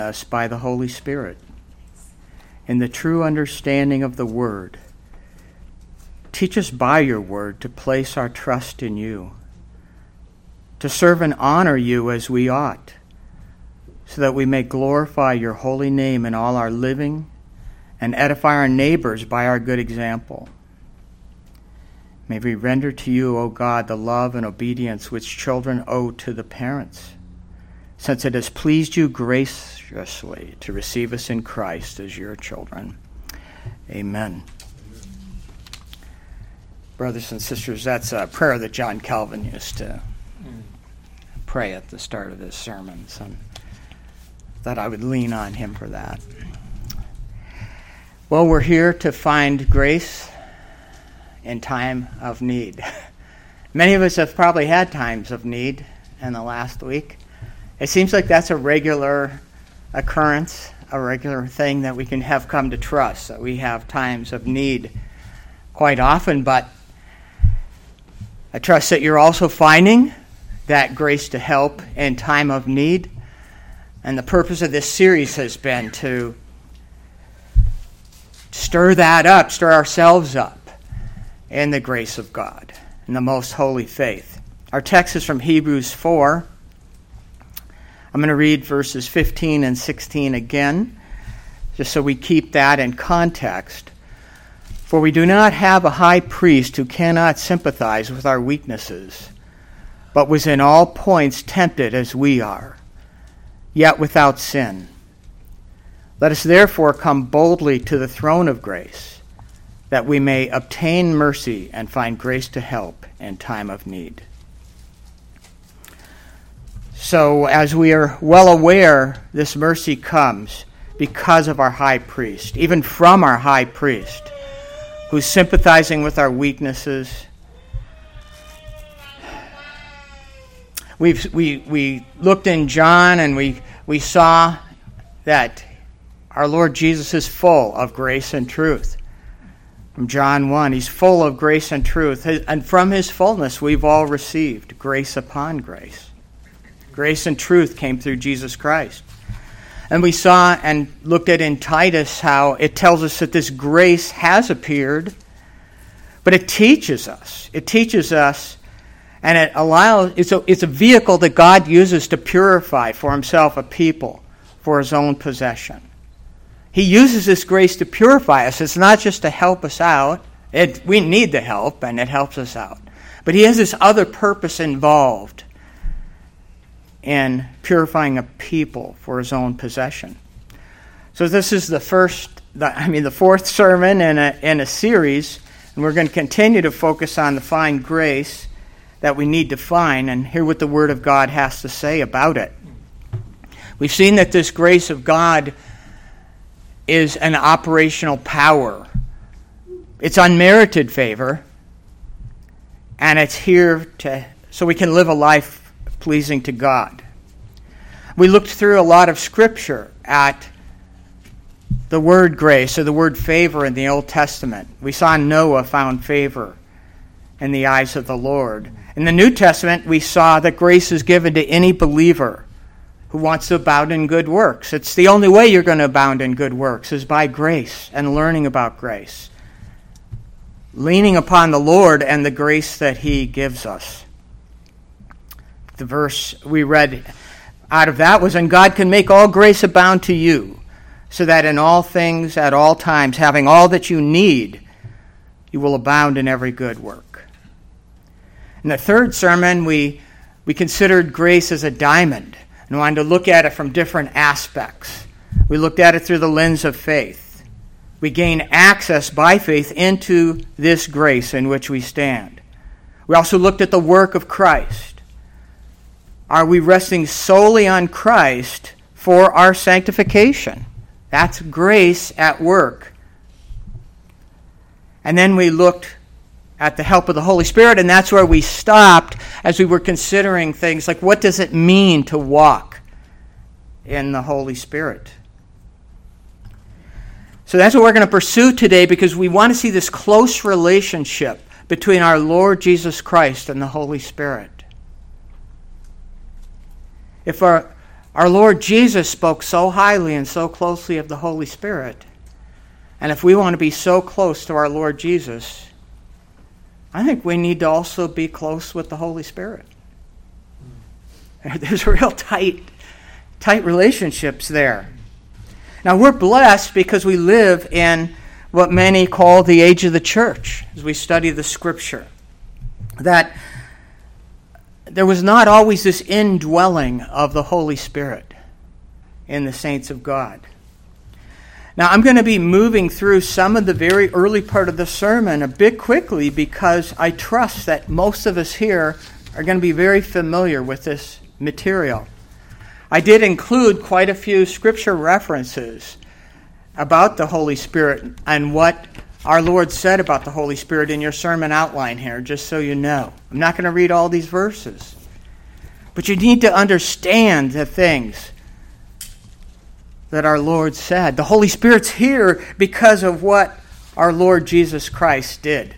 us by the Holy Spirit in the true understanding of the Word. Teach us by your Word to place our trust in you, to serve and honor you as we ought, so that we may glorify your holy name in all our living and edify our neighbors by our good example. May we render to you, O God, the love and obedience which children owe to the parents, since it has pleased you graciously to receive us in Christ as your children. Amen. Brothers and sisters, that's a prayer that John Calvin used to pray at the start of his sermons, and that I would lean on him for that. Well, we're here to find grace in time of need. Many of us have probably had times of need in the last week. It seems like that's a regular occurrence, a regular thing that we can have come to trust, that we have times of need quite often, but I trust that you're also finding that grace to help in time of need. And the purpose of this series has been to stir that up, stir ourselves up in the grace of God, in the most holy faith. Our text is from Hebrews 4. I'm going to read verses 15 and 16 again, just so we keep that in context. For we do not have a high priest who cannot sympathize with our weaknesses, but was in all points tempted as we are, yet without sin. Let us therefore come boldly to the throne of grace, that we may obtain mercy and find grace to help in time of need. So, as we are well aware, this mercy comes because of our high priest, even from our high priest, who's sympathizing with our weaknesses. We looked in John and we saw that our Lord Jesus is full of grace and truth. From John 1, he's full of grace and truth. And from his fullness, we've all received grace upon grace. Grace and truth came through Jesus Christ. And we saw and looked at in Titus how it tells us that this grace has appeared, but it teaches us. It teaches us, and it allows. It's a vehicle that God uses to purify for himself a people for his own possession. He uses this grace to purify us. It's not just to help us out. We need the help, and it helps us out. But he has this other purpose involved in purifying a people for his own possession. So this is the fourth sermon in a series, and we're going to continue to focus on the fine grace that we need to find and hear what the Word of God has to say about it. We've seen that this grace of God is an operational power. It's unmerited favor, and it's here so we can live a life pleasing to God. We looked through a lot of Scripture at the word grace or the word favor in the Old Testament. We saw Noah found favor in the eyes of the Lord. In the New Testament, we saw that grace is given to any believer who wants to abound in good works. It's the only way you're going to abound in good works is by grace and learning about grace, leaning upon the Lord and the grace that he gives us. The verse we read out of that was, "And God can make all grace abound to you, so that in all things, at all times, having all that you need, you will abound in every good work." In the third sermon, we considered grace as a diamond and wanted to look at it from different aspects. We looked at it through the lens of faith. We gain access by faith into this grace in which we stand. We also looked at the work of Christ. Are we resting solely on Christ for our sanctification? That's grace at work. And then we looked at the help of the Holy Spirit, and that's where we stopped as we were considering things like, what does it mean to walk in the Holy Spirit? So that's what we're going to pursue today, because we want to see this close relationship between our Lord Jesus Christ and the Holy Spirit. If Our Lord Jesus spoke so highly and so closely of the Holy Spirit. And if we want to be so close to our Lord Jesus, I think we need to also be close with the Holy Spirit. There's real tight relationships there. Now, we're blessed because we live in what many call the age of the church, as we study the Scripture. That there was not always this indwelling of the Holy Spirit in the saints of God. Now, I'm going to be moving through some of the very early part of the sermon a bit quickly because I trust that most of us here are going to be very familiar with this material. I did include quite a few scripture references about the Holy Spirit and what our Lord said about the Holy Spirit in your sermon outline here, just so you know. I'm not going to read all these verses. But you need to understand the things that our Lord said. The Holy Spirit's here because of what our Lord Jesus Christ did.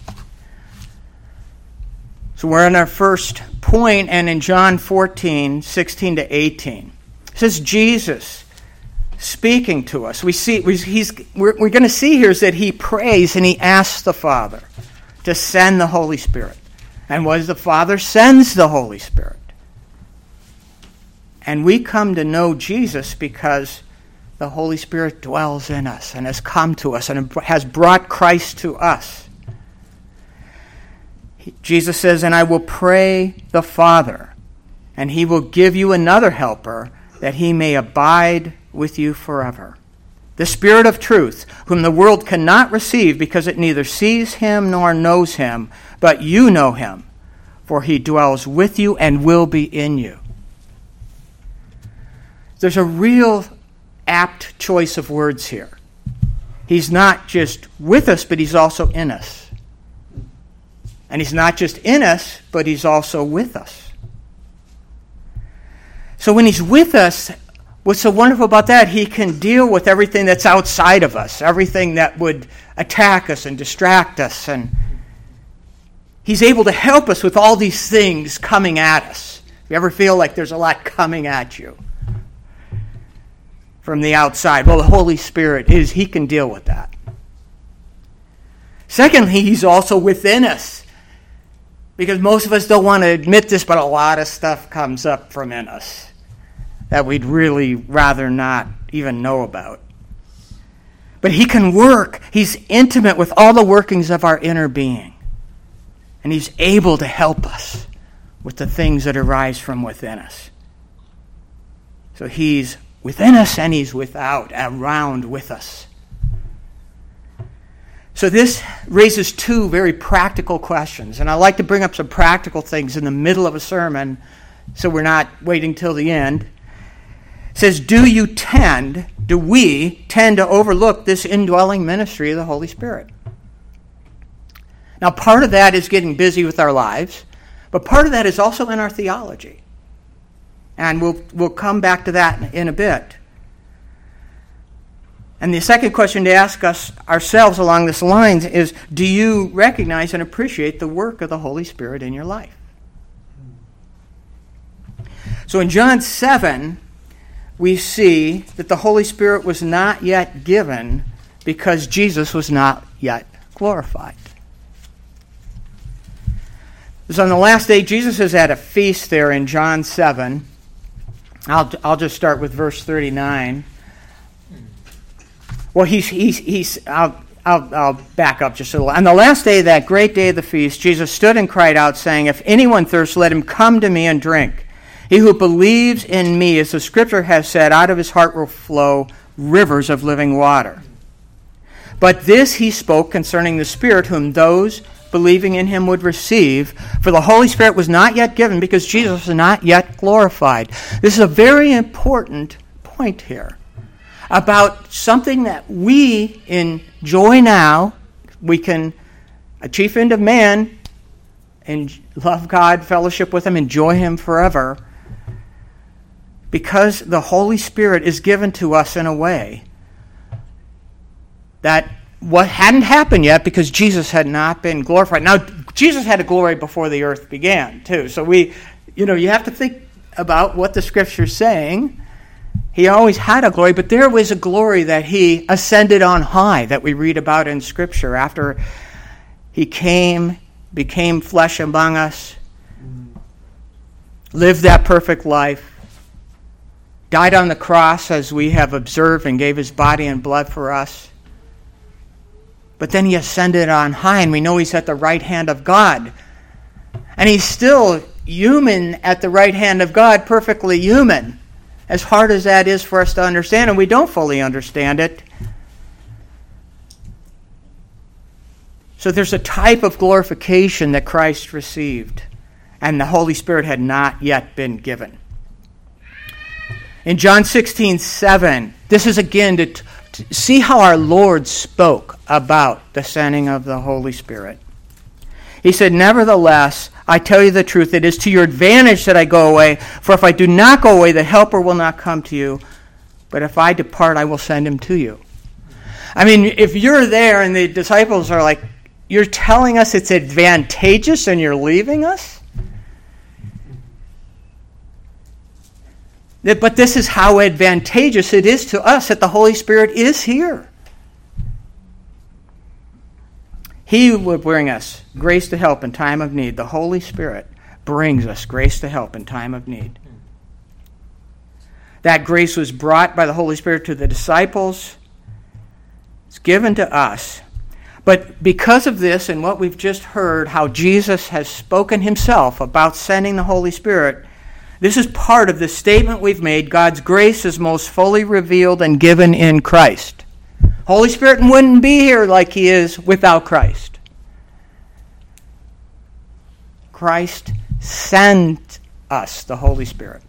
So we're in our first point, and in John 14, 16 to 18. It says Jesus speaking to us. We're going to see here is that he prays and he asks the Father to send the Holy Spirit. And what does the Father? Sends the Holy Spirit. And we come to know Jesus because the Holy Spirit dwells in us and has come to us and has brought Christ to us. Jesus says, "And I will pray the Father, and he will give you another helper, that he may abide with you forever. The Spirit of truth, whom the world cannot receive because it neither sees him nor knows him, but you know him, for he dwells with you and will be in you." There's a real apt choice of words here. He's not just with us, but he's also in us. And he's not just in us, but he's also with us. So when he's with us, what's so wonderful about that? He can deal with everything that's outside of us, everything that would attack us and distract us. And he's able to help us with all these things coming at us. You ever feel like there's a lot coming at you from the outside? Well, the Holy Spirit he can deal with that. Secondly, he's also within us. Because most of us don't want to admit this, but a lot of stuff comes up from in us that we'd really rather not even know about. But he can work. He's intimate with all the workings of our inner being. And he's able to help us with the things that arise from within us. So he's within us and he's around with us. So this raises two very practical questions. And I like to bring up some practical things in the middle of a sermon so we're not waiting till the end. It says, do we tend to overlook this indwelling ministry of the Holy Spirit? Now, part of that is getting busy with our lives, but part of that is also in our theology. And we'll come back to that in a bit. And the second question to ask ourselves along this lines is, do you recognize and appreciate the work of the Holy Spirit in your life? So in John 7, we see that the Holy Spirit was not yet given because Jesus was not yet glorified. So on the last day, Jesus is at a feast there in John 7. I'll just start with verse 39. Well, I'll back up just a little. On the last day, that great day of the feast, Jesus stood and cried out, saying, "If anyone thirsts, let him come to me and drink. He who believes in me, as the Scripture has said, out of his heart will flow rivers of living water." But this he spoke concerning the Spirit, whom those believing in him would receive, for the Holy Spirit was not yet given because Jesus was not yet glorified. This is a very important point here about something that we enjoy now. We can, a chief end of man, and love God, fellowship with him, enjoy him forever, because the Holy Spirit is given to us in a way that what hadn't happened yet because Jesus had not been glorified. Now, Jesus had a glory before the earth began, too. So you have to think about what the Scripture's saying. He always had a glory, but there was a glory that he ascended on high that we read about in Scripture after he came, became flesh among us, lived that perfect life, died on the cross as we have observed and gave his body and blood for us. But then he ascended on high, and we know he's at the right hand of God. And he's still human at the right hand of God, perfectly human. As hard as that is for us to understand, and we don't fully understand it. So there's a type of glorification that Christ received, and the Holy Spirit had not yet been given. In John 16:7, this is again to see how our Lord spoke about the sending of the Holy Spirit. He said, "Nevertheless, I tell you the truth, it is to your advantage that I go away. For if I do not go away, the Helper will not come to you. But if I depart, I will send him to you." I mean, if you're there and the disciples are like, "You're telling us it's advantageous and you're leaving us?" But this is how advantageous it is to us that the Holy Spirit is here. He will bring us grace to help in time of need. The Holy Spirit brings us grace to help in time of need. That grace was brought by the Holy Spirit to the disciples. It's given to us. But because of this and what we've just heard, how Jesus has spoken himself about sending the Holy Spirit, this is part of the statement we've made: God's grace is most fully revealed and given in Christ. Holy Spirit wouldn't be here like he is without Christ. Christ sent us the Holy Spirit.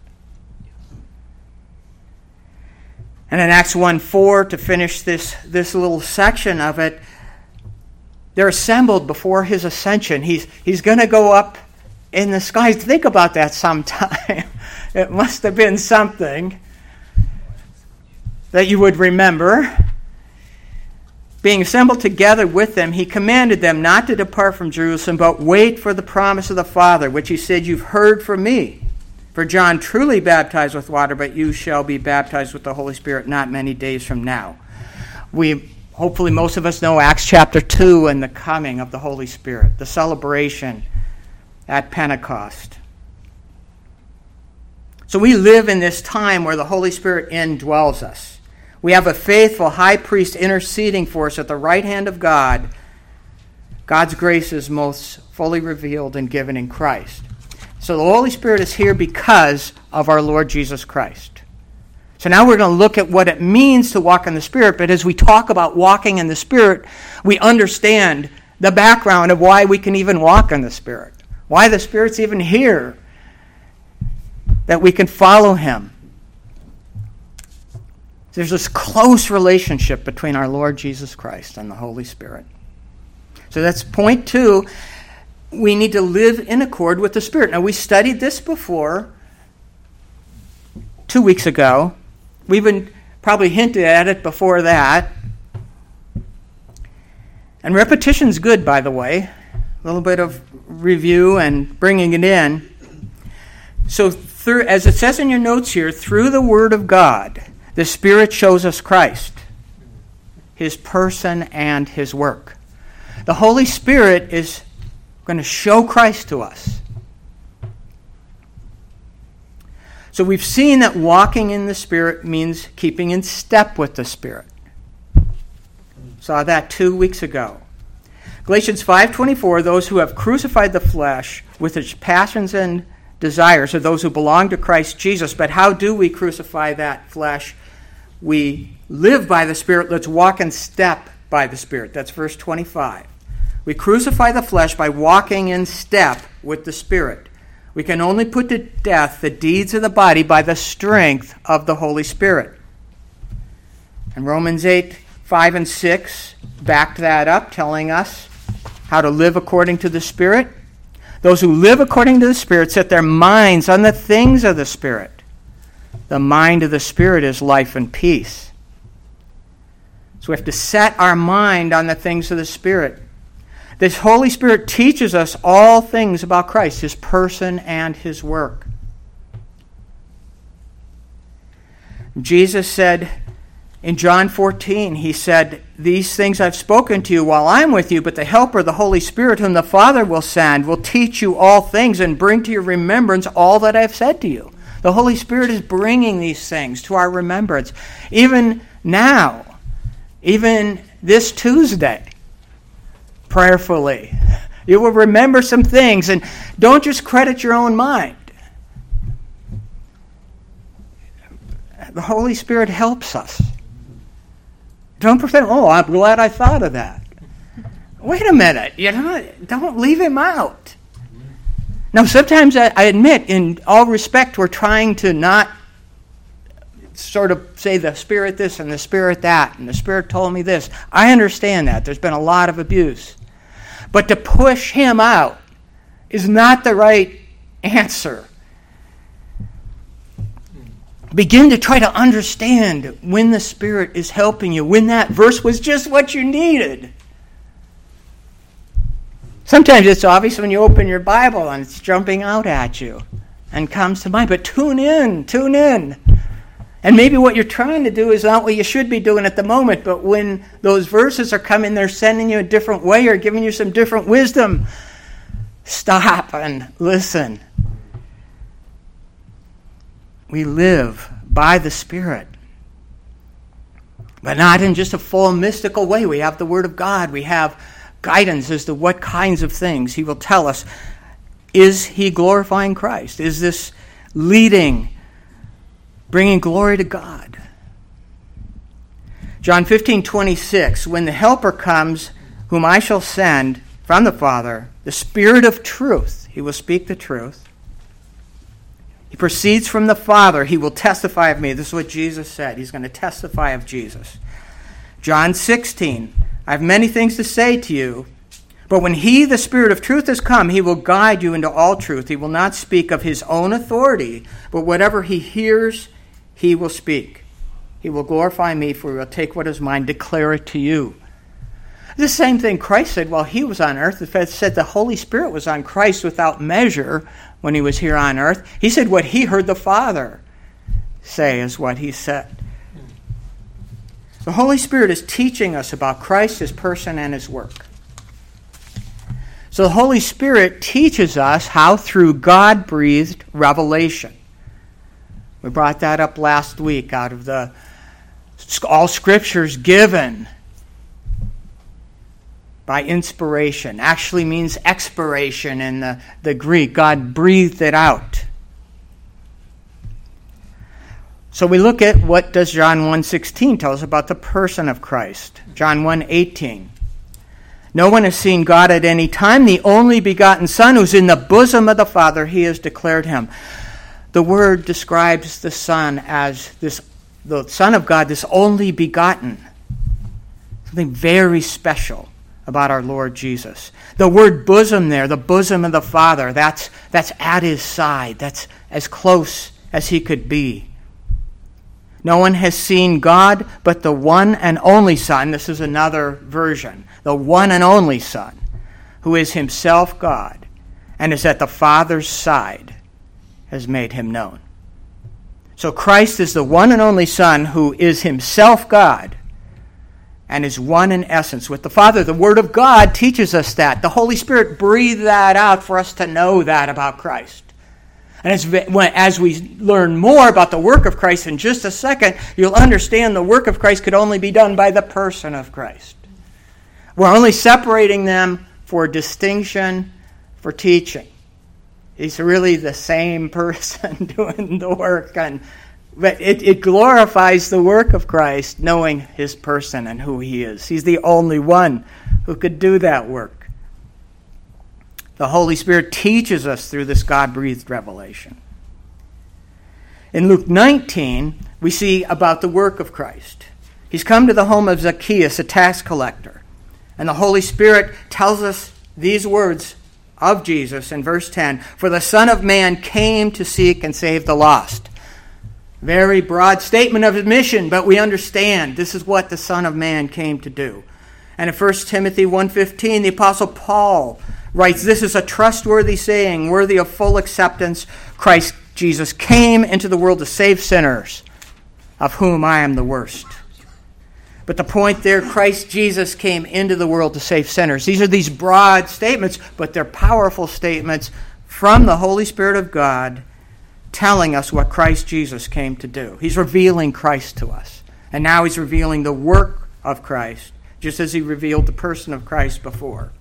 And in Acts 1:4, to finish this little section of it, they're assembled before his ascension. He's going to go up in the skies. Think about that sometime. It must have been something that you would remember. Being assembled together with them, he commanded them not to depart from Jerusalem, but wait for the promise of the Father, which he said, "You've heard from me. For John truly baptized with water, but you shall be baptized with the Holy Spirit not many days from now." Hopefully most of us know Acts chapter 2 and the coming of the Holy Spirit, the celebration at Pentecost. So we live in this time where the Holy Spirit indwells us. We have a faithful high priest interceding for us at the right hand of God. God's grace is most fully revealed and given in Christ. So the Holy Spirit is here because of our Lord Jesus Christ. So now we're going to look at what it means to walk in the Spirit. But as we talk about walking in the Spirit, we understand the background of why we can even walk in the Spirit. Why the Spirit's even here. That we can follow him. There's this close relationship between our Lord Jesus Christ and the Holy Spirit. So that's point 2. We need to live in accord with the Spirit. Now, we studied this before 2 weeks ago. We even probably hinted at it before that. And repetition's good, by the way. A little bit of review and bringing it in. So, as it says in your notes here, through the Word of God, the Spirit shows us Christ, his person and his work. The Holy Spirit is going to show Christ to us. So we've seen that walking in the Spirit means keeping in step with the Spirit. Saw that 2 weeks ago. Galatians 5:24, those who have crucified the flesh with its passions and desires are those who belong to Christ Jesus. But how do we crucify that flesh? We live by the Spirit. Let's walk in step by the Spirit. That's verse 25. We crucify the flesh by walking in step with the Spirit. We can only put to death the deeds of the body by the strength of the Holy Spirit. And Romans 8:5 and 6 backed that up, telling us how to live according to the Spirit. Those who live according to the Spirit set their minds on the things of the Spirit. The mind of the Spirit is life and peace. So we have to set our mind on the things of the Spirit. This Holy Spirit teaches us all things about Christ, his person and his work. Jesus said in John 14, he said, "These things I've spoken to you while I'm with you, but the Helper, the Holy Spirit, whom the Father will send, will teach you all things and bring to your remembrance all that I've said to you." The Holy Spirit is bringing these things to our remembrance. Even now, even this Tuesday, prayerfully, you will remember some things, and don't just credit your own mind. The Holy Spirit helps us. Don't pretend, "Oh, I'm glad I thought of that." Wait a minute, don't leave him out. Now, sometimes I admit, in all respect, we're trying to not sort of say the Spirit this and the Spirit that, and the Spirit told me this. I understand that. There's been a lot of abuse. But to push him out is not the right answer. Begin to try to understand when the Spirit is helping you, when that verse was just what you needed. Sometimes it's obvious when you open your Bible and it's jumping out at you and comes to mind. But tune in. And maybe what you're trying to do is not what you should be doing at the moment, but when those verses are coming, they're sending you a different way or giving you some different wisdom. Stop and listen. We live by the Spirit, but not in just a full mystical way. We have the Word of God. We have guidance as to what kinds of things He will tell us. Is He glorifying Christ? Is this leading, bringing glory to God? John 15:26, "When the Helper comes, whom I shall send from the Father, the Spirit of truth, He will speak the truth. He proceeds from the Father. He will testify of me." This is what Jesus said. He's going to testify of Jesus. John 16, "I have many things to say to you, but when He, the Spirit of truth, has come, He will guide you into all truth. He will not speak of His own authority, but whatever He hears, He will speak. He will glorify me, for He will take what is mine, declare it to you." The same thing Christ said while He was on earth. It said the Holy Spirit was on Christ without measure when He was here on earth. He said what He heard the Father say is what He said. The Holy Spirit is teaching us about Christ, His person, and His work. So the Holy Spirit teaches us how through God-breathed revelation. We brought that up last week out of the all Scriptures given by inspiration. Actually means expiration in the Greek. God breathed it out. So we look at what does John 1:16 tell us about the person of Christ. John 1:18. "No one has seen God at any time. The only begotten Son who's in the bosom of the Father, He has declared Him." The word describes the Son as the Son of God, this only begotten. Something very special about our Lord Jesus. The word bosom there, the bosom of the Father, that's at His side. That's as close as He could be. "No one has seen God but the one and only Son." This is another version. "The one and only Son, who is Himself God and is at the Father's side, has made Him known." So Christ is the one and only Son who is Himself God and is one in essence with the Father. The Word of God teaches us that. The Holy Spirit breathed that out for us to know that about Christ. And as we learn more about the work of Christ in just a second, you'll understand the work of Christ could only be done by the person of Christ. We're only separating them for distinction, for teaching. He's really the same person doing the work. But it glorifies the work of Christ, knowing His person and who He is. He's the only one who could do that work. The Holy Spirit teaches us through this God-breathed revelation. In Luke 19, we see about the work of Christ. He's come to the home of Zacchaeus, a tax collector. And the Holy Spirit tells us these words of Jesus in verse 10, "For the Son of Man came to seek and save the lost." Very broad statement of His mission, but we understand this is what the Son of Man came to do. And in 1 Timothy 1:15, the Apostle Paul writes, "This is a trustworthy saying, worthy of full acceptance. Christ Jesus came into the world to save sinners, of whom I am the worst. But the point there, Christ Jesus came into the world to save sinners. These are these broad statements, but they're powerful statements from the Holy Spirit of God telling us what Christ Jesus came to do. He's revealing Christ to us. And now he's revealing the work of Christ, just as he revealed the person of Christ before.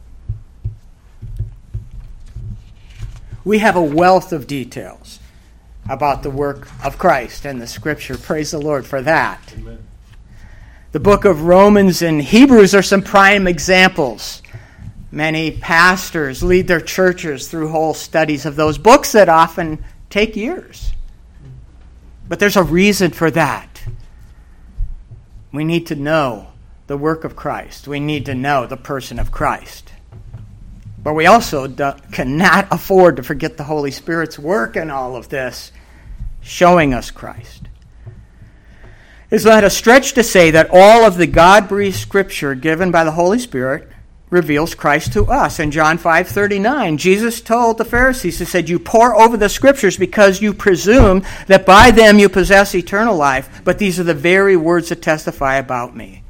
We have a wealth of details about the work of Christ in the Scripture. Praise the Lord for that. Amen. The book of Romans and Hebrews are some prime examples. Many pastors lead their churches through whole studies of those books that often take years. But there's a reason for that. We need to know the work of Christ. We need to know the person of Christ. But we also cannot afford to forget the Holy Spirit's work in all of this, showing us Christ. It's not a stretch to say that all of the God-breathed Scripture given by the Holy Spirit reveals Christ to us. In John 5:39, Jesus told the Pharisees, he said, "You pore over the Scriptures because you presume that by them you possess eternal life, but these are the very words that testify about me."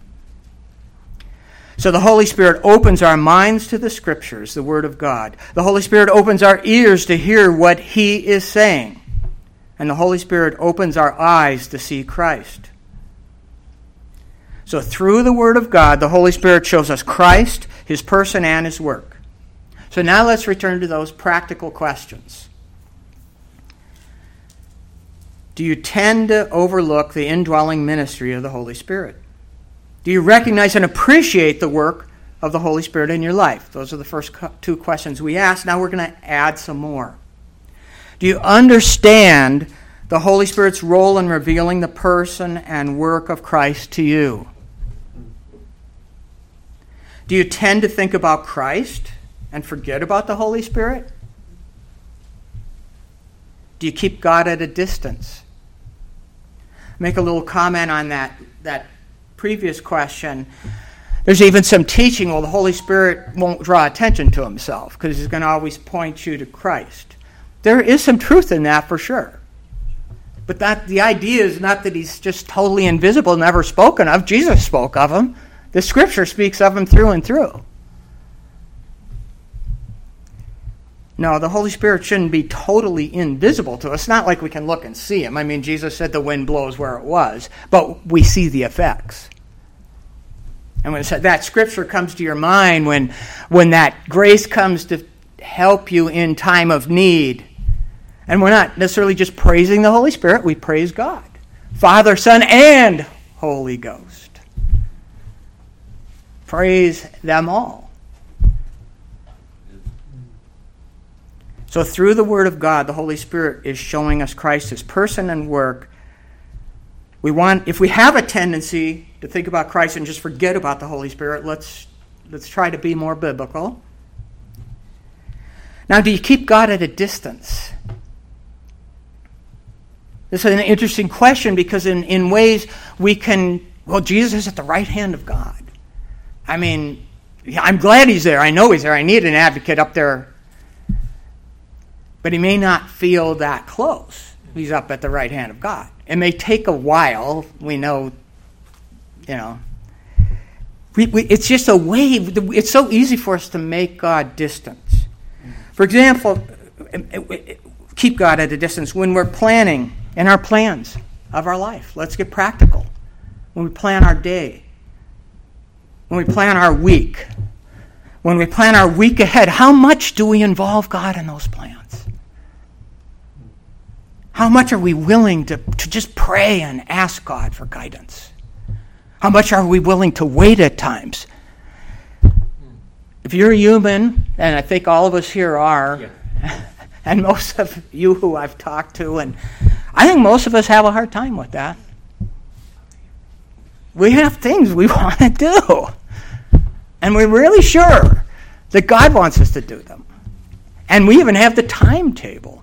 So the Holy Spirit opens our minds to the Scriptures, the Word of God. The Holy Spirit opens our ears to hear what He is saying. And the Holy Spirit opens our eyes to see Christ. So through the Word of God, the Holy Spirit shows us Christ, His person, and His work. So now let's return to those practical questions. Do you tend to overlook the indwelling ministry of the Holy Spirit? Do you recognize and appreciate the work of the Holy Spirit in your life? Those are the first two questions we asked. Now we're going to add some more. Do you understand the Holy Spirit's role in revealing the person and work of Christ to you? Do you tend to think about Christ and forget about the Holy Spirit? Do you keep God at a distance? Make a little comment on that previous question. There's even some teaching, well, the Holy Spirit won't draw attention to himself because he's going to always point you to Christ. There is some truth in that for sure. But the idea is not that he's just totally invisible, never spoken of. Jesus spoke of him. The Scripture speaks of him through and through. No, the Holy Spirit shouldn't be totally invisible to us. It's not like we can look and see him. I mean, Jesus said the wind blows where it was, but we see the effects. And when that Scripture comes to your mind, when that grace comes to help you in time of need, and we're not necessarily just praising the Holy Spirit, we praise God. Father, Son, and Holy Ghost. Praise them all. So through the Word of God, the Holy Spirit is showing us Christ, His person and work. If we have a tendency to think about Christ and just forget about the Holy Spirit, let's try to be more biblical. Now, do you keep God at a distance? This is an interesting question because in ways we can, well, Jesus is at the right hand of God. I mean, I'm glad he's there. I know he's there. I need an advocate up there. But he may not feel that close. He's up at the right hand of God. It may take a while. We know, it's just a way. It's so easy for us to make God distant. For example, keep God at a distance when we're planning in our plans of our life. Let's get practical. When we plan our day, when we plan our week, when we plan our week ahead, how much do we involve God in those plans? How much are we willing to just pray and ask God for guidance? How much are we willing to wait at times? If you're human, and I think all of us here are, yeah. And most of you who I've talked to, and I think most of us have a hard time with that. We have things we want to do. And we're really sure that God wants us to do them. And we even have the timetable.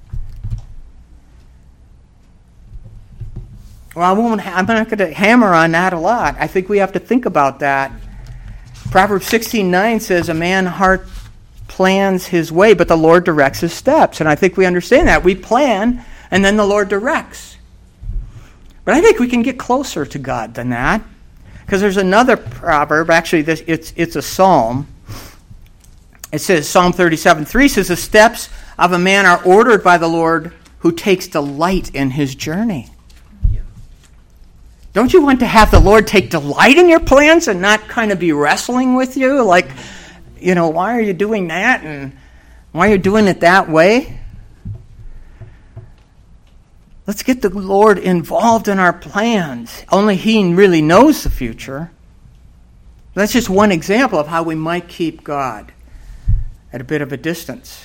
Well, I'm not going to hammer on that a lot. I think we have to think about that. Proverbs 16:9 says, "A man's heart plans his way, but the Lord directs his steps." And I think we understand that. We plan, and then the Lord directs. But I think we can get closer to God than that. Because there's another proverb, actually it's a psalm. It says, Psalm 37:3 says, the steps of a man are ordered by the Lord who takes delight in his journey. Yeah. Don't you want to have the Lord take delight in your plans and not kind of be wrestling with you? Like, why are you doing that? And why are you doing it that way? Let's get the Lord involved in our plans. Only He really knows the future. That's just one example of how we might keep God at a bit of a distance.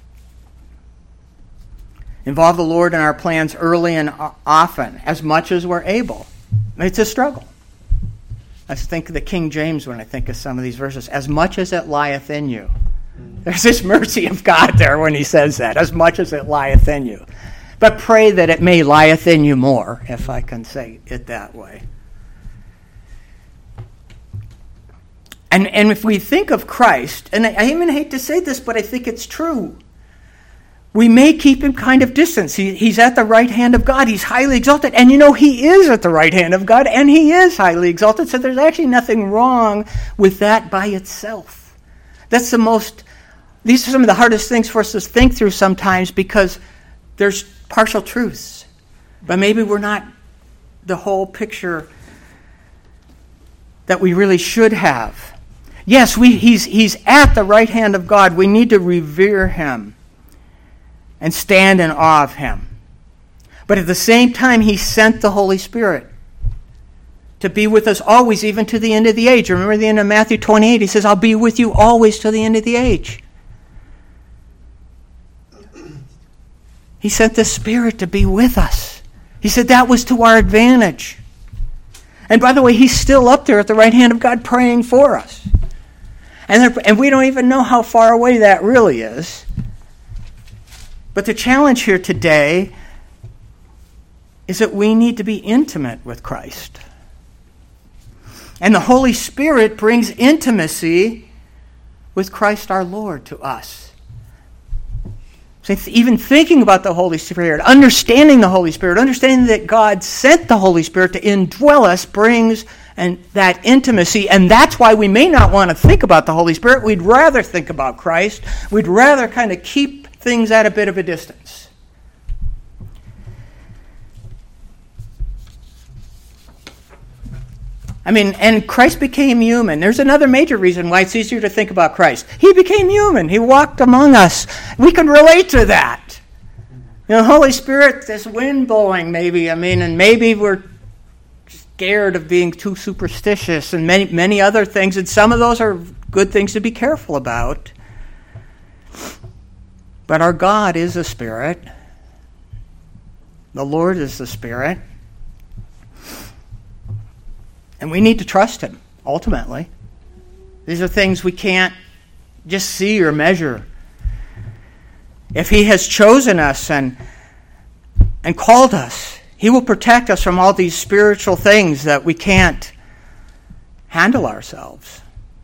Involve the Lord in our plans early and often, as much as we're able. It's a struggle. I think of the King James when I think of some of these verses. As much as it lieth in you. There's this mercy of God there when he says that. As much as it lieth in you. But pray that it may lieth in you more, if I can say it that way. And if we think of Christ, and I even hate to say this, but I think it's true, we may keep him kind of distance. He's at the right hand of God. He's highly exalted. And he is at the right hand of God, and he is highly exalted. So there's actually nothing wrong with that by itself. These are some of the hardest things for us to think through sometimes because there's partial truths. But maybe we're not the whole picture that we really should have. Yes, he's at the right hand of God. We need to revere him and stand in awe of him. But at the same time, he sent the Holy Spirit to be with us always, even to the end of the age. Remember the end of Matthew 28, he says, I'll be with you always to the end of the age. He sent the Spirit to be with us. He said that was to our advantage. And by the way, he's still up there at the right hand of God praying for us. And we don't even know how far away that really is. But the challenge here today is that we need to be intimate with Christ. And the Holy Spirit brings intimacy with Christ our Lord to us. So even thinking about the Holy Spirit, understanding the Holy Spirit, understanding that God sent the Holy Spirit to indwell us brings that intimacy. And that's why we may not want to think about the Holy Spirit. We'd rather think about Christ. We'd rather kind of keep things at a bit of a distance. And Christ became human. There's another major reason why it's easier to think about Christ. He became human. He walked among us. We can relate to that. Holy Spirit, this wind blowing maybe, and maybe we're scared of being too superstitious and many other things, and some of those are good things to be careful about. But our God is a Spirit. The Lord is the Spirit. And we need to trust him, ultimately. These are things we can't just see or measure. If he has chosen us and called us, he will protect us from all these spiritual things that we can't handle ourselves.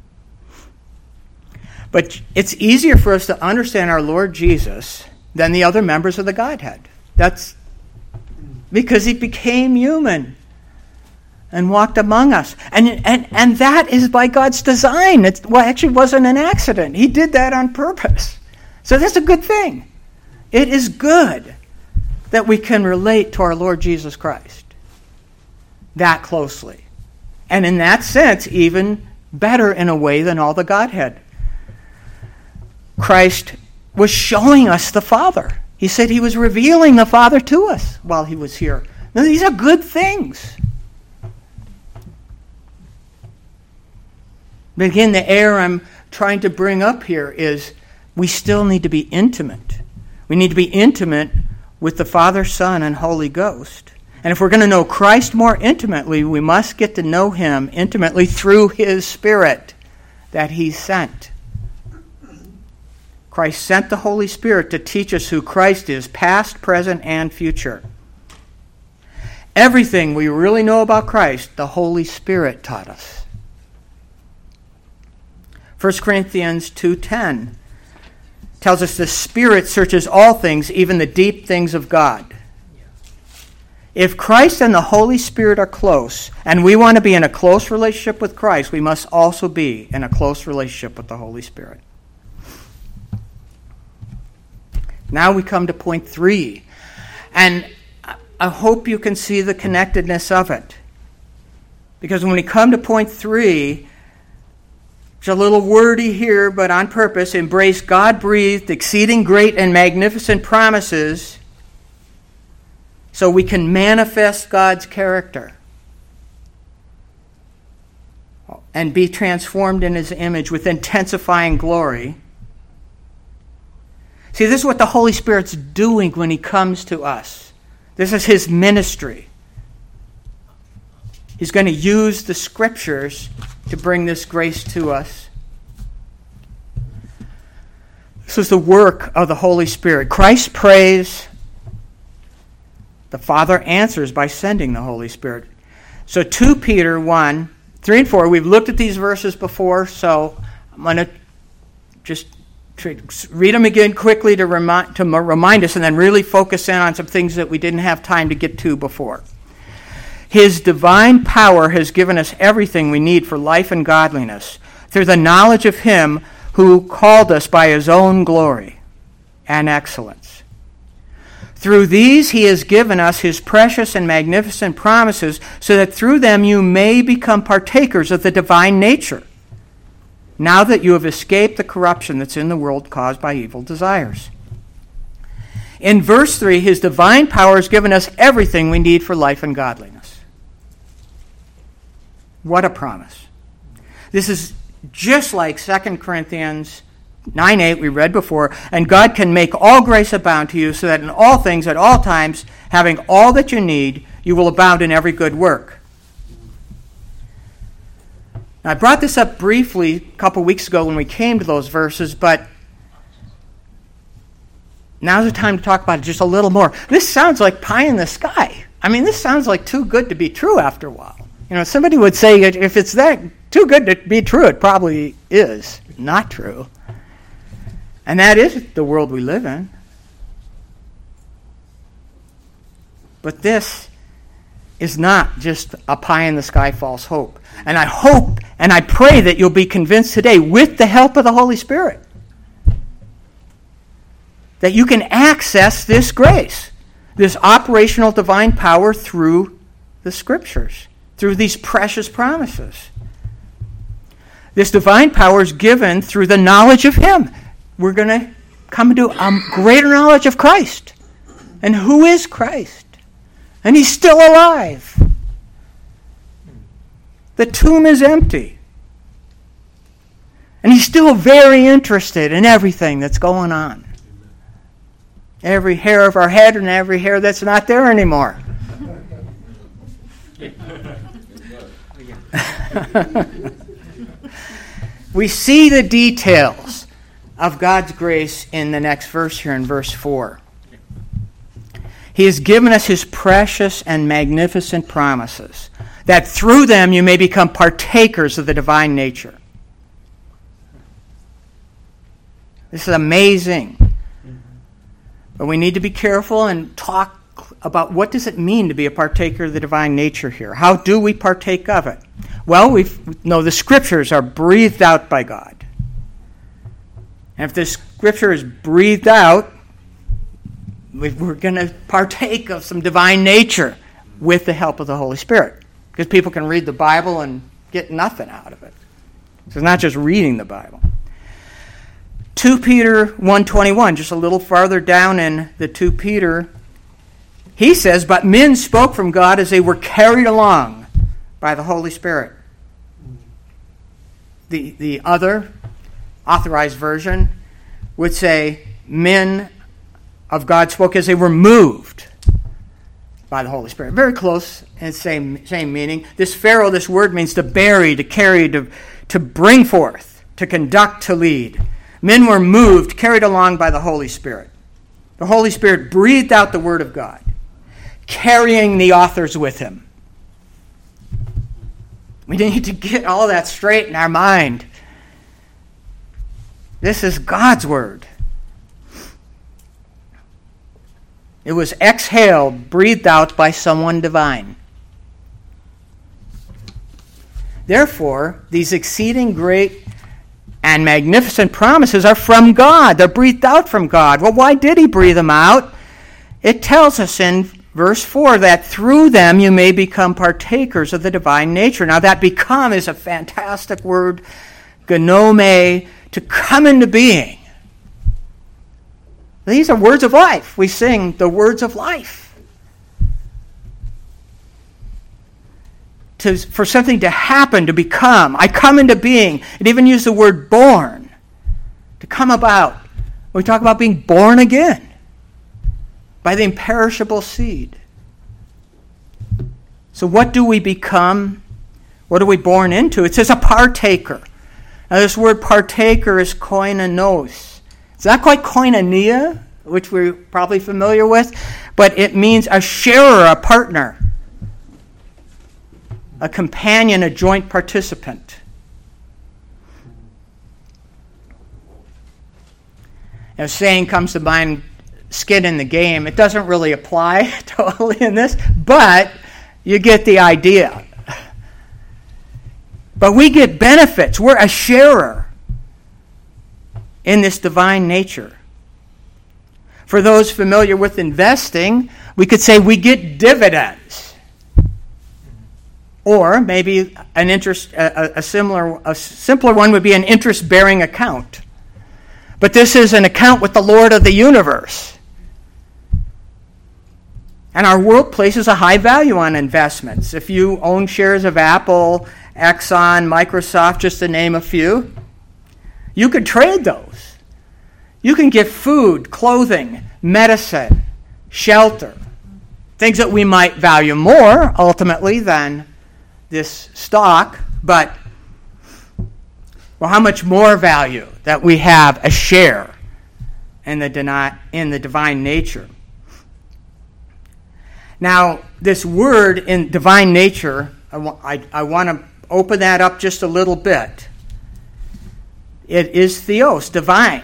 But it's easier for us to understand our Lord Jesus than the other members of the Godhead. That's because he became human and walked among us. And that is by God's design. It actually wasn't an accident. He did that on purpose. So that's a good thing. It is good that we can relate to our Lord Jesus Christ that closely. And in that sense, even better in a way than all the Godhead. Christ was showing us the Father. He said he was revealing the Father to us while he was here. Now, these are good things. But again, the error I'm trying to bring up here is we still need to be intimate. We need to be intimate with the Father, Son, and Holy Ghost. And if we're going to know Christ more intimately, we must get to know him intimately through his Spirit that he sent. Christ sent the Holy Spirit to teach us who Christ is, past, present, and future. Everything we really know about Christ, the Holy Spirit taught us. 1 Corinthians 2:10 tells us the Spirit searches all things, even the deep things of God. If Christ and the Holy Spirit are close, and we want to be in a close relationship with Christ, we must also be in a close relationship with the Holy Spirit. Now we come to point 3. And I hope you can see the connectedness of it. Because when we come to point 3, it's a little wordy here, but on purpose. Embrace God-breathed, exceeding great and magnificent promises so we can manifest God's character and be transformed in His image with intensifying glory. See, this is what the Holy Spirit's doing when He comes to us. This is His ministry. He's going to use the Scriptures to bring this grace to us. This is the work of the Holy Spirit. Christ prays. The Father answers by sending the Holy Spirit. So 2 Peter 1, 3 and 4, we've looked at these verses before, so I'm going to just read them again quickly to remind us and then really focus in on some things that we didn't have time to get to before. His divine power has given us everything we need for life and godliness through the knowledge of Him who called us by His own glory and excellence. Through these He has given us His precious and magnificent promises so that through them you may become partakers of the divine nature, now that you have escaped the corruption that's in the world caused by evil desires. In verse 3, His divine power has given us everything we need for life and godliness. What a promise. This is just like 2 Corinthians 9:8 we read before, and God can make all grace abound to you so that in all things at all times, having all that you need, you will abound in every good work. Now, I brought this up briefly a couple weeks ago when we came to those verses, but now's the time to talk about it just a little more. This sounds like pie in the sky. I mean, this sounds like too good to be true after a while. You know, somebody would say if it's that too good to be true, it probably is not true. And that is the world we live in. But this is not just a pie-in-the-sky false hope. And I hope and I pray that you'll be convinced today, with the help of the Holy Spirit, that you can access this grace, this operational divine power through the Scriptures, through these precious promises. This divine power is given through the knowledge of Him. We're going to come to a greater knowledge of Christ. And who is Christ? And He's still alive. The tomb is empty. And He's still very interested in everything that's going on. Every hair of our head and every hair that's not there anymore. We see the details of God's grace in the next verse here in verse 4. He has given us His precious and magnificent promises, that through them you may become partakers of the divine nature. This is amazing. But we need to be careful and talk about what does it mean to be a partaker of the divine nature here. How do we partake of it? Well, we know the Scriptures are breathed out by God. And if the Scripture is breathed out, we're going to partake of some divine nature with the help of the Holy Spirit. Because people can read the Bible and get nothing out of it. So it's not just reading the Bible. 2 Peter 1:21, just a little farther down in the 2 Peter, he says, "But men spoke from God as they were carried along by the Holy Spirit." The other authorized version would say, men of God spoke as they were moved by the Holy Spirit. Very close, and same meaning. This Pharaoh, this word means to bury, to carry, to bring forth, to conduct, to lead. Men were moved, carried along by the Holy Spirit. The Holy Spirit breathed out the Word of God, carrying the authors with Him. We need to get all that straight in our mind. This is God's Word. It was exhaled, breathed out by someone divine. Therefore, these exceeding great and magnificent promises are from God. They're breathed out from God. Well, why did he breathe them out? It tells us in verse 4 that through them you may become partakers of the divine nature. Now, that become is a fantastic word, gnome, to come into being. These are words of life. We sing the words of life. For something to happen, to become. I come into being. It even used the word born. To come about. We talk about being born again. By the imperishable seed. So what do we become? What are we born into? It says a partaker. Now this word partaker is koinonos. It's not quite koinonia, which we're probably familiar with, but it means a sharer, a partner. A companion, a joint participant. A saying comes to mind, skin in the game. It doesn't really apply totally in this, but you get the idea. But we get benefits. We're a sharer in this divine nature. For those familiar with investing, we could say we get dividends. Or maybe a simpler one would be an interest-bearing account. But this is an account with the Lord of the universe. And our world places a high value on investments. If you own shares of Apple, Exxon, Microsoft, just to name a few, you could trade those. You can get food, clothing, medicine, shelter, things that we might value more ultimately than this stock, but how much more value that we have a share in the divine nature. Now, this word in divine nature, I want to open that up just a little bit. It is theos, divine.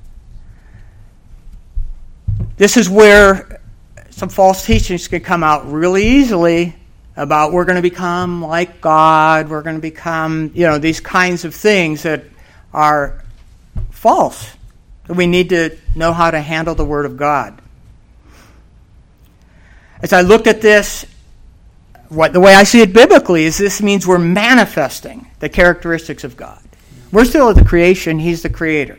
This is where some false teachings can come out really easily about we're going to become like God, we're going to become, these kinds of things that are false. We need to know how to handle the Word of God. As I look at this, the way I see it biblically is this means we're manifesting the characteristics of God. We're still at the creation, He's the creator.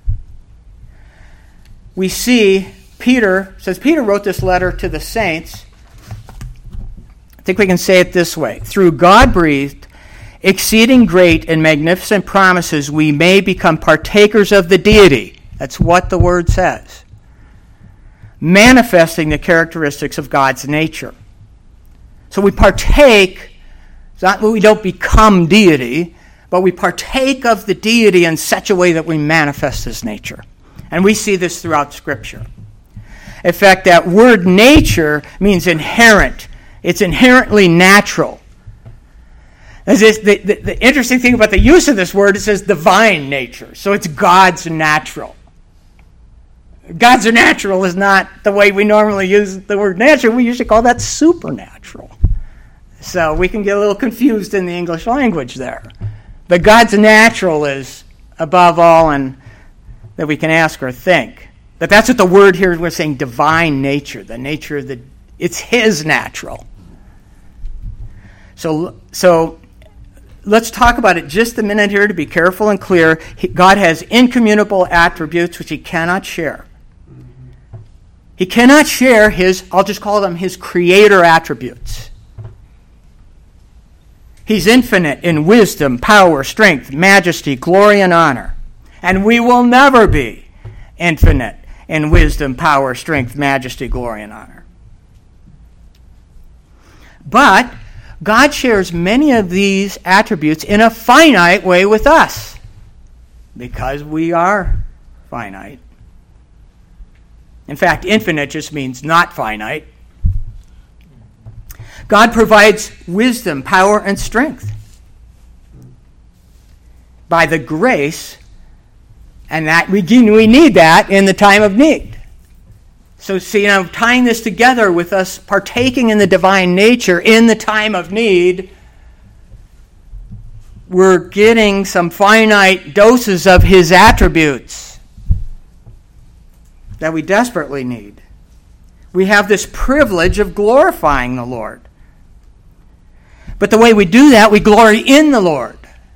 We see Peter wrote this letter to the saints. I think we can say it this way. Through God-breathed, exceeding great and magnificent promises, we may become partakers of the deity. That's what the word says. Manifesting the characteristics of God's nature. So we partake, it's not that we don't become deity, but we partake of the deity in such a way that we manifest His nature. And we see this throughout Scripture. In fact, that word nature means inherent. It's inherently natural. The interesting thing about the use of this word, it says divine nature. So it's God's natural. God's natural is not the way we normally use the word natural. We usually call that supernatural. So we can get a little confused in the English language there. But God's natural is above all and that we can ask or think. But that's what the word here, we're saying divine nature. The nature of it's His natural. So let's talk about it just a minute here to be careful and clear. God has incommunicable attributes which He cannot share. He cannot share I'll just call them His creator attributes. He's infinite in wisdom, power, strength, majesty, glory, and honor. And we will never be infinite in wisdom, power, strength, majesty, glory, and honor. But God shares many of these attributes in a finite way with us because we are finite. In fact, infinite just means not finite. God provides wisdom, power, and strength by the grace, and that we need that in the time of need. So see, tying this together with us partaking in the divine nature in the time of need, we're getting some finite doses of his attributes that we desperately need. We have this privilege of glorifying the Lord. But the way we do that, we glory in the Lord.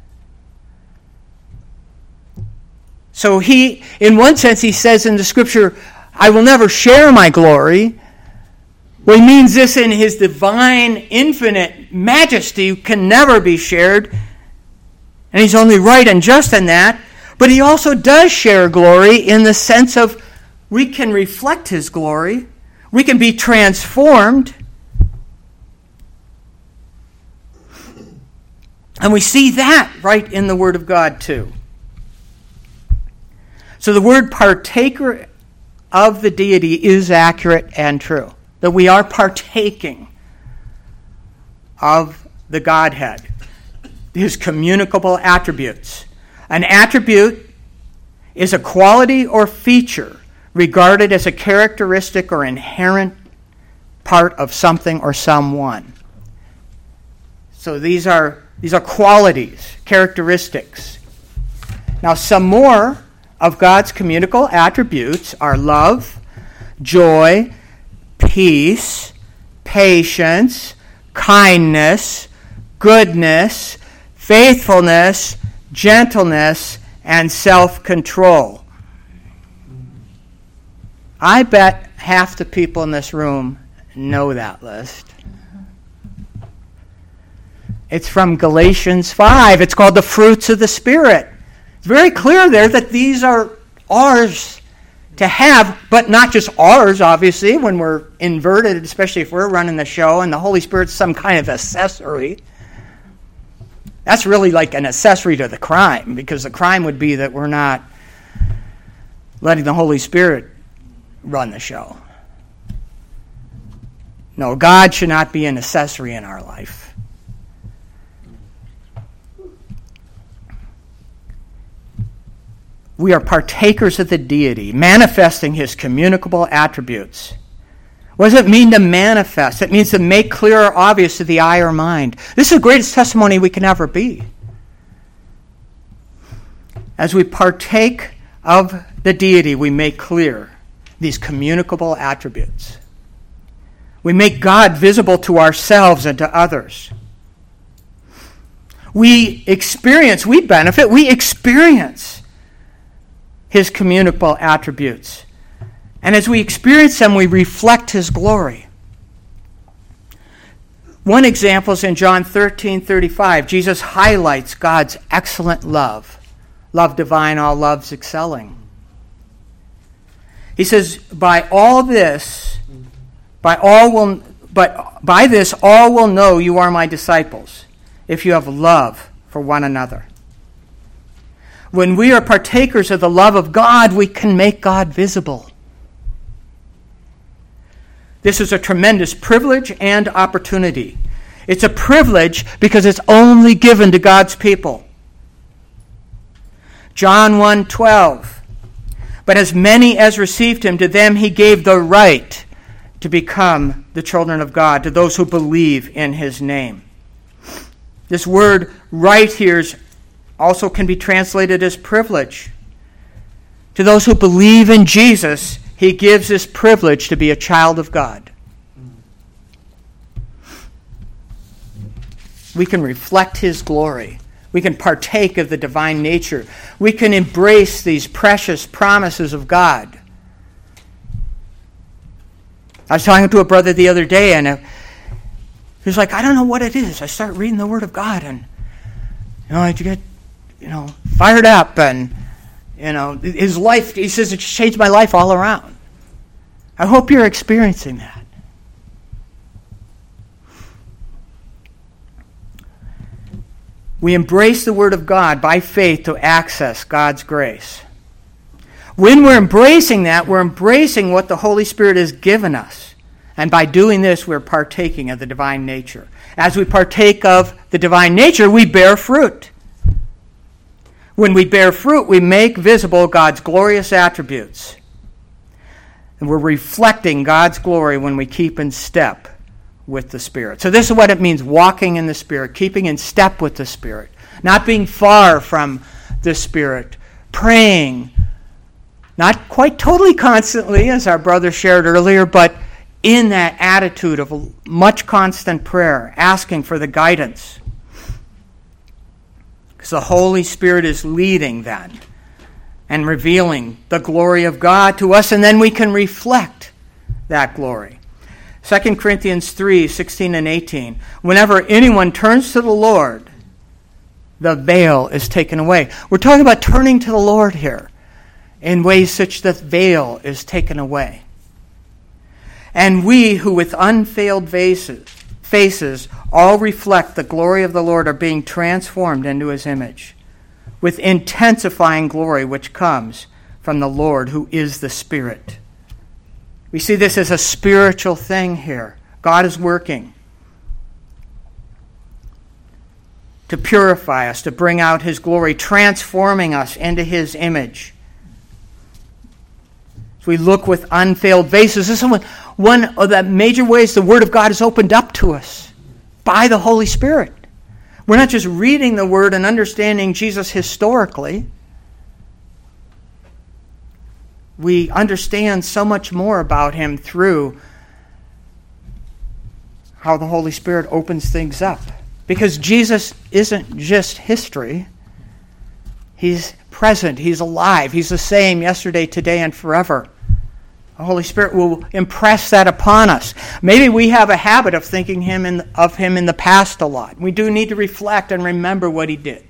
So in one sense, he says in the Scripture, I will never share my glory. Well, he means this in his divine, infinite majesty can never be shared. And he's only right and just in that. But he also does share glory in the sense of we can reflect his glory. We can be transformed. And we see that right in the Word of God too. So the word partaker of the deity is accurate and true. That we are partaking of the Godhead, his communicable attributes. An attribute is a quality or feature regarded as a characteristic or inherent part of something or someone. So these are qualities, characteristics. Now some more of God's communicable attributes are love, joy, peace, patience, kindness, goodness, faithfulness, gentleness, and self-control. I bet half the people in this room know that list. It's from Galatians 5. It's called the fruits of the Spirit. It's very clear there that these are ours to have, but not just ours, obviously, when we're inverted, especially if we're running the show and the Holy Spirit's some kind of accessory. That's really like an accessory to the crime, because the crime would be that we're not letting the Holy Spirit run the show. No, God should not be an accessory in our life. We are partakers of the deity, manifesting his communicable attributes. What does it mean to manifest? It means to make clear or obvious to the eye or mind. This is the greatest testimony we can ever be. As we partake of the deity, we make clear these communicable attributes. We make God visible to ourselves and to others. We experience his communicable attributes. And as we experience them, we reflect his glory. One example is in John 13:35. Jesus highlights God's excellent love. Love divine, all loves excelling. He says, by this all will know you are my disciples, if you have love for one another. When we are partakers of the love of God, we can make God visible. This is a tremendous privilege and opportunity. It's a privilege because it's only given to God's people. John 1:12. But as many as received him, to them he gave the right to become the children of God, to those who believe in his name. This word right here also can be translated as privilege. To those who believe in Jesus, he gives this privilege to be a child of God. We can reflect his glory. We can partake of the divine nature. We can embrace these precious promises of God. I was talking to a brother the other day, and he was like, I don't know what it is. I start reading the Word of God, and I get fired up, and his life, he says, it's changed my life all around. I hope you're experiencing that. We embrace the Word of God by faith to access God's grace. When we're embracing that, we're embracing what the Holy Spirit has given us. And by doing this, we're partaking of the divine nature. As we partake of the divine nature, we bear fruit. When we bear fruit, we make visible God's glorious attributes. And we're reflecting God's glory when we keep in step with the Spirit. So this is what it means, walking in the Spirit, keeping in step with the Spirit, not being far from the Spirit, praying, not quite totally constantly, as our brother shared earlier, but in that attitude of much constant prayer, asking for the guidance. Because the Holy Spirit is leading then and revealing the glory of God to us, and then we can reflect that glory. 2 Corinthians 3:16 and 18. Whenever anyone turns to the Lord, the veil is taken away. We're talking about turning to the Lord here in ways such that the veil is taken away. And we who with unveiled faces all reflect the glory of the Lord are being transformed into His image with intensifying glory which comes from the Lord who is the Spirit. We see this as a spiritual thing here. God is working to purify us, to bring out His glory, transforming us into His image. As we look with unveiled faces, this is one of the major ways the Word of God is opened up to us by the Holy Spirit. We're not just reading the Word and understanding Jesus historically. We understand so much more about Him through how the Holy Spirit opens things up. Because Jesus isn't just history. He's present. He's alive. He's the same yesterday, today, and forever. The Holy Spirit will impress that upon us. Maybe we have a habit of thinking of Him in the past a lot. We do need to reflect and remember what He did.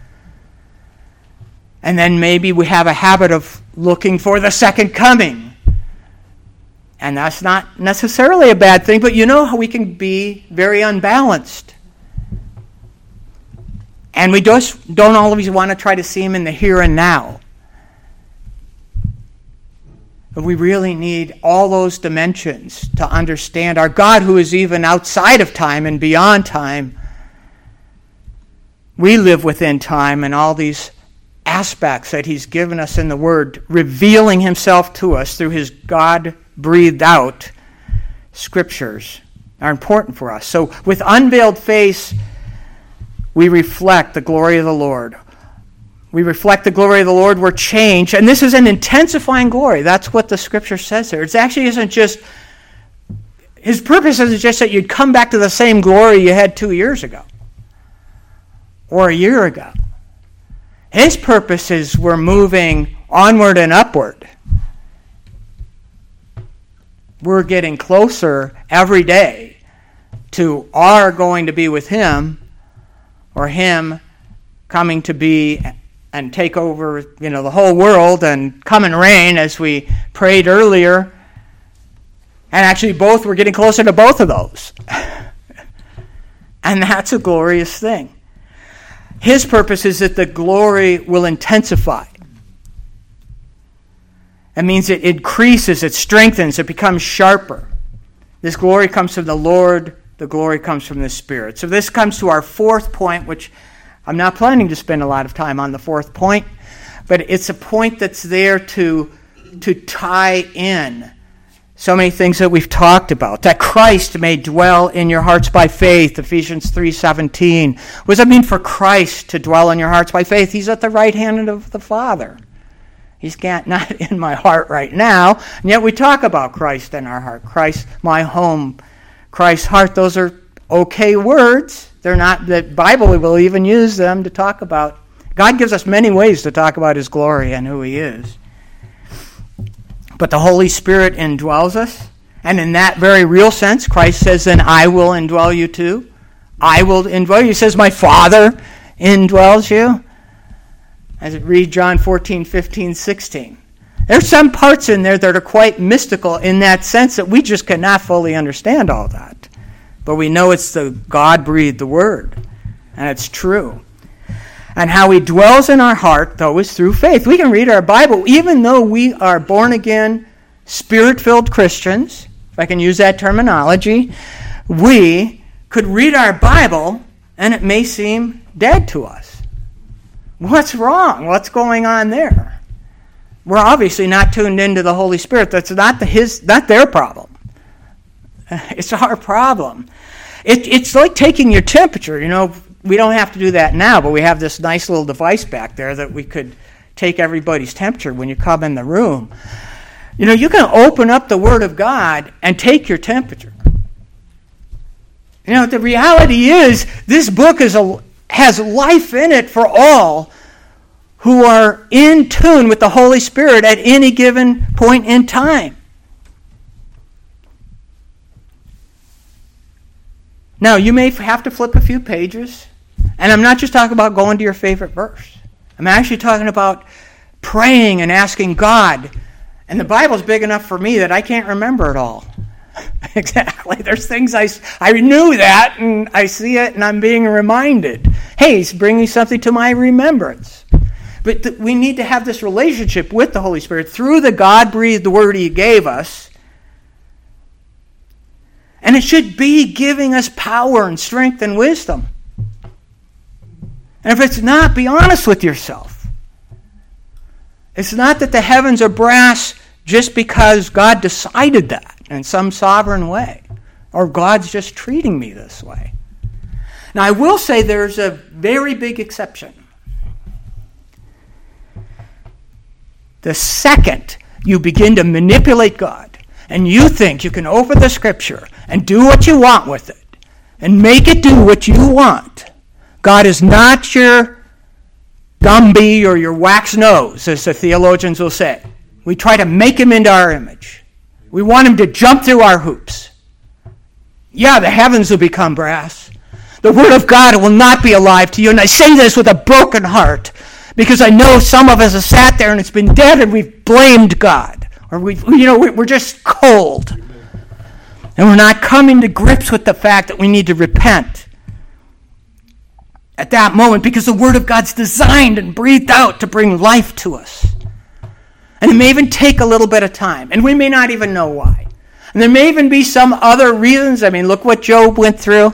And then maybe we have a habit of looking for the second coming. And that's not necessarily a bad thing, but you know how we can be very unbalanced. And we just don't always want to try to see Him in the here and now. But we really need all those dimensions to understand our God who is even outside of time and beyond time. We live within time, and all these aspects that He's given us in the Word, revealing Himself to us through His God-breathed out Scriptures, are important for us. So with unveiled face, we reflect the glory of the Lord. We reflect the glory of the Lord, we're changed, and this is an intensifying glory. That's what the Scripture says here. It actually isn't just, His purpose isn't just that you'd come back to the same glory you had 2 years ago or a year ago. His purpose is we're moving onward and upward. We're getting closer every day to our going to be with Him, or Him coming to be and take over, the whole world and come and reign, as we prayed earlier. And actually we're getting closer to both of those. And that's a glorious thing. His purpose is that the glory will intensify. It means it increases, it strengthens, it becomes sharper. This glory comes from the Lord, the glory comes from the Spirit. So this comes to our fourth point, which I'm not planning to spend a lot of time on the fourth point, but it's a point that's there to tie in so many things that we've talked about. That Christ may dwell in your hearts by faith, Ephesians 3:17. What does it mean for Christ to dwell in your hearts by faith? He's at the right hand of the Father. He's not in my heart right now, and yet we talk about Christ in our heart. Christ, my home, Christ's heart. Those are okay words. They're not, the Bible will even use them to talk about. God gives us many ways to talk about His glory and who He is. But the Holy Spirit indwells us. And in that very real sense, Christ says, then I will indwell you too. I will indwell you. He says, my Father indwells you. As it read John 14, 15, 16. There's some parts in there that are quite mystical in that sense that we just cannot fully understand all that. But we know it's the God-breathed Word, and it's true. And how He dwells in our heart, though, is through faith. We can read our Bible, even though we are born-again, Spirit-filled Christians, if I can use that terminology, we could read our Bible, and it may seem dead to us. What's wrong? What's going on there? we're obviously not tuned into the Holy Spirit. That's not their problem. It's our problem. It's like taking your temperature. We don't have to do that now, but we have this nice little device back there that we could take everybody's temperature when you come in the room. You can open up the Word of God and take your temperature. The reality is this book has life in it for all who are in tune with the Holy Spirit at any given point in time. Now, you may have to flip a few pages, and I'm not just talking about going to your favorite verse. I'm actually talking about praying and asking God. And the Bible's big enough for me that I can't remember it all. Exactly. There's things I knew that, and I see it, and I'm being reminded. Hey, he's bringing something to my remembrance. But we need to have this relationship with the Holy Spirit through the God-breathed Word He gave us. And it should be giving us power and strength and wisdom. And if it's not, be honest with yourself. It's not that the heavens are brass just because God decided that in some sovereign way, or God's just treating me this way. Now, I will say there's a very big exception. The second you begin to manipulate God, and you think you can open the Scripture and do what you want with it, and make it do what you want, God is not your Gumby or your wax nose, as the theologians will say. We try to make Him into our image. We want Him to jump through our hoops. Yeah, the heavens will become brass. The Word of God will not be alive to you. And I say this with a broken heart, because I know some of us have sat there and it's been dead and we've blamed God. Or we're just cold. And we're not coming to grips with the fact that we need to repent at that moment, because the Word of God's designed and breathed out to bring life to us. And it may even take a little bit of time, and we may not even know why. And there may even be some other reasons. I mean, look what Job went through.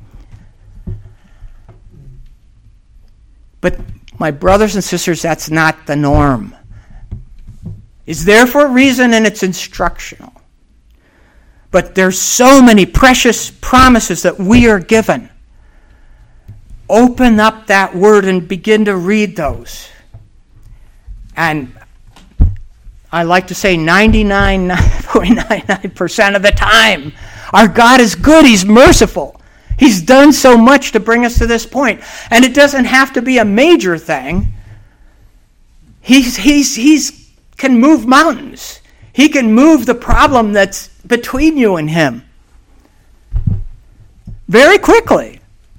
But my brothers and sisters, that's not the norm. It's there for a reason, and it's instructional. But there's so many precious promises that we are given. Open up that Word and begin to read those. And I like to say 99.99% of the time, our God is good. He's merciful. He's done so much to bring us to this point. And it doesn't have to be a major thing. He's can move mountains. He can move the problem that's between you and Him very quickly.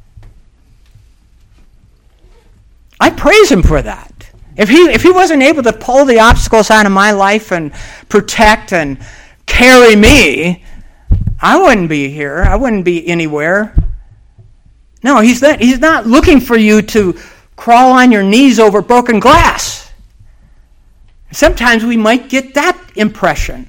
I praise Him for that. If he wasn't able to pull the obstacles out of my life and protect and carry me, I wouldn't be here. I wouldn't be anywhere. No, He's not looking for you to crawl on your knees over broken glass. Sometimes we might get that impression.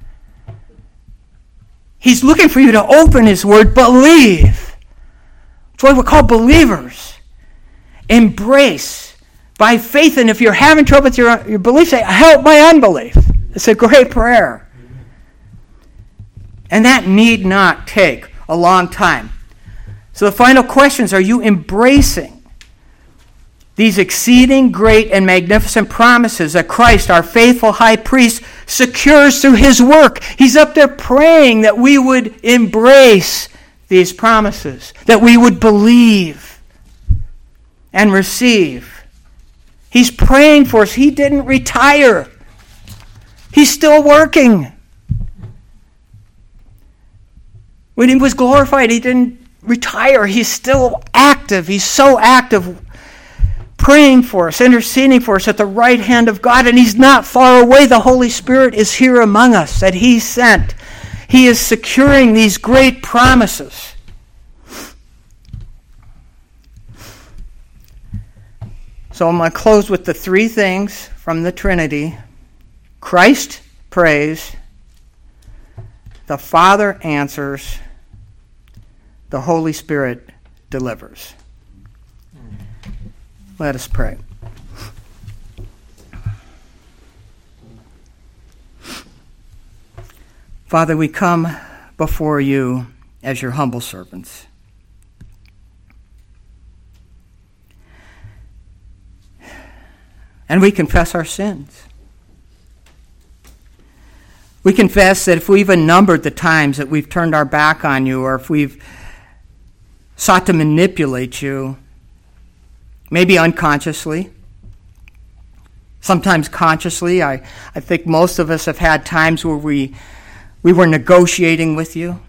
He's looking for you to open His Word, believe. That's why we're called believers. Embrace by faith. And if you're having trouble with your belief, say, help my unbelief. It's a great prayer. And that need not take a long time. So the final questions, are you embracing these exceeding great and magnificent promises that Christ, our faithful high priest, secures through His work? He's up there praying that we would embrace these promises, that we would believe and receive. He's praying for us. He didn't retire. He's still working. When He was glorified, He didn't retire. He's still active. He's so active, praying for us, interceding for us at the right hand of God. And He's not far away. The Holy Spirit is here among us that He sent. He is securing these great promises. So I'm going to close with the three things from the Trinity. Christ prays, the Father answers, the Holy Spirit delivers. Let us pray. Father, we come before you as your humble servants. And we confess our sins. We confess that if we've numbered the times that we've turned our back on you, or if we've sought to manipulate you, maybe unconsciously, sometimes consciously. I think most of us have had times where we were negotiating with you.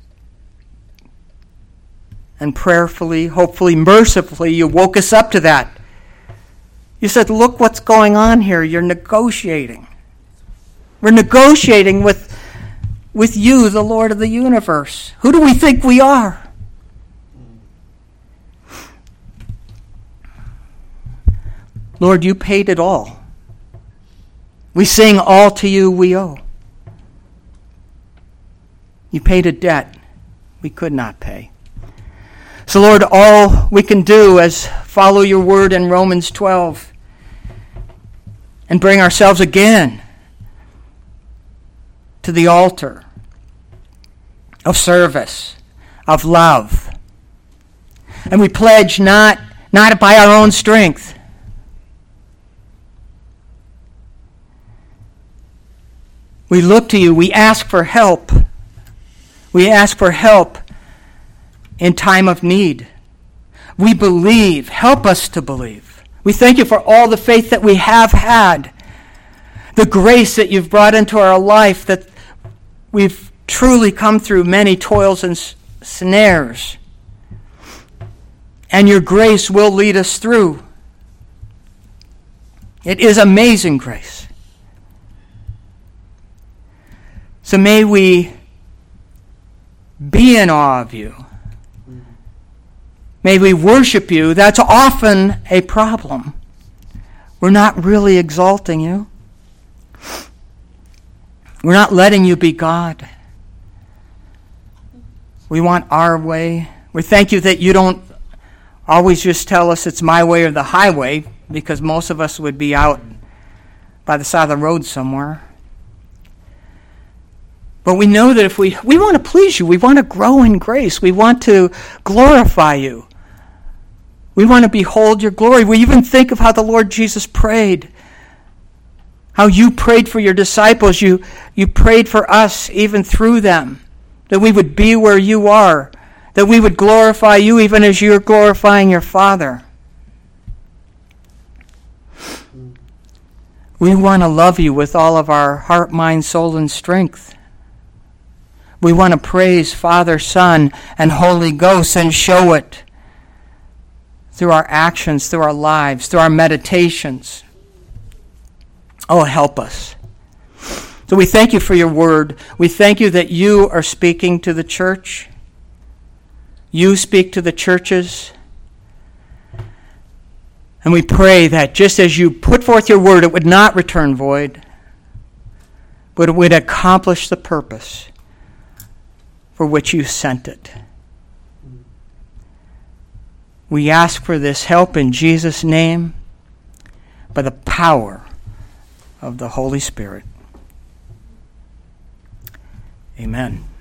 And prayerfully, hopefully, mercifully, you woke us up to that. You said, look what's going on here. You're negotiating. We're negotiating with you, the Lord of the universe. Who do we think we are? Lord, you paid it all. We sing, all to you we owe. You paid a debt we could not pay. So, Lord, all we can do is follow your word in Romans 12 and bring ourselves again to the altar of service, of love. And we pledge not by our own strength, we look to you. We ask for help. We ask for help in time of need. We believe. Help us to believe. We thank you for all the faith that we have had, the grace that you've brought into our life, that we've truly come through many toils and snares. And your grace will lead us through. It is amazing grace. So may we be in awe of you. May we worship you. That's often a problem. We're not really exalting you. We're not letting you be God. We want our way. We thank you that you don't always just tell us it's my way or the highway, because most of us would be out by the side of the road somewhere. But we know that if we want to please you, we want to grow in grace, we want to glorify you, we want to behold your glory. We even think of how the Lord Jesus prayed, how you prayed for your disciples, you prayed for us even through them, that we would be where you are, that we would glorify you even as you're glorifying your Father. We want to love you with all of our heart, mind, soul, and strength. We want to praise Father, Son, and Holy Ghost and show it through our actions, through our lives, through our meditations. Oh, help us. So we thank you for your word. We thank you that you are speaking to the church. You speak to the churches. And we pray that just as you put forth your word, it would not return void, but it would accomplish the purpose for which you sent it. We ask for this help in Jesus' name by the power of the Holy Spirit. Amen.